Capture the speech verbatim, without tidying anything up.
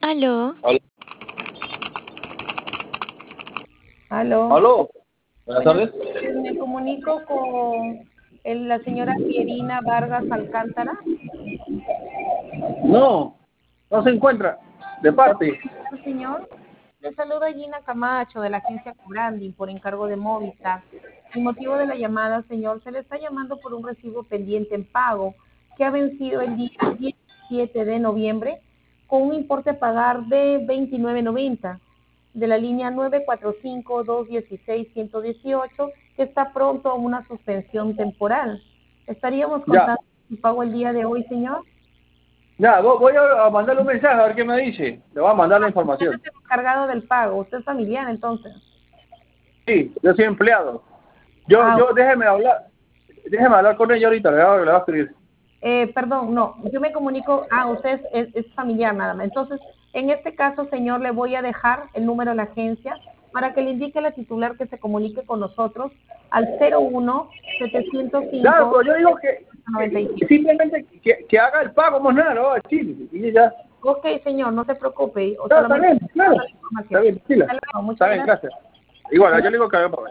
Aló. Aló. Aló. Aló. Buenas Buenas tardes. tardes, me comunico con el- la señora Pierina Vargas Alcántara. No, no se encuentra. De ¿Usted parte. es el señor? Le saluda Gina Camacho de la agencia Curandi por encargo de Movistar. El motivo de la llamada, señor, se le está llamando por un recibo pendiente en pago que ha vencido el día diecisiete de noviembre con un importe a pagar de veintinueve noventa de la línea nueve cuatro cinco, dos uno seis, uno uno ocho, que está pronto a una suspensión temporal. ¿Estaríamos Ya, contando su pago el día de hoy, señor? ya, vo- voy a a mandarle un mensaje a ver qué me dice. Le voy a mandar la Usted información. es el encargado del pago. Usted es familiar, entonces. Sí, yo soy empleado. Yo, Ah, yo, déjeme hablar. Déjeme hablar con ella ahorita, le voy a, le voy a escribir. eh, perdón, no, yo me comunico, ah, usted es, es, es familiar nada más. Entonces, en este caso, señor, le voy a dejar el número de la agencia para que le indique a la titular que se comunique con nosotros al cero uno setecientos Claro, cinco pero yo digo que, noventa y que- que siete. simplemente que, que haga el pago, más nada, lo voy a decir. Y ya. Ok, señor, no se preocupe, o Claro, está solamente bien, claro. la Está información. bien, tranquila. Hasta luego, Está muchas bien, gracias. gracias. Igual, yo Señor. le digo que haga pago.